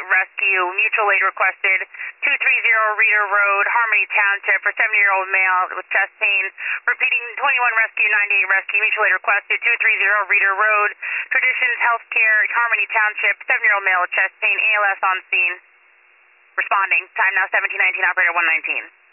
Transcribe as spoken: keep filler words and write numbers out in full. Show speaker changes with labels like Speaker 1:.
Speaker 1: rescue. Mutual aid requested. two three zero Reeder Road, Harmony Township, for seventy-year-old male with chest pain. Repeating, twenty-one rescue, ninety-eight rescue. Mutual aid requested. two three zero Reeder Road, Traditions Healthcare, Harmony Township, seven-year-old male with chest pain. A L S on scene. Responding. Time now seventeen nineteen, operator one nineteen.